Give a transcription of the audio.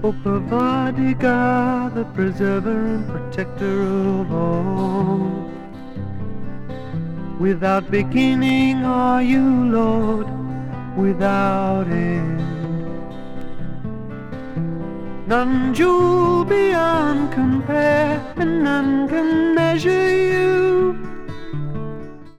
O Pavadika, the preserver and protector of all. Without beginning are you, Lord, without end. None jewel beyond compare, and none can measure you.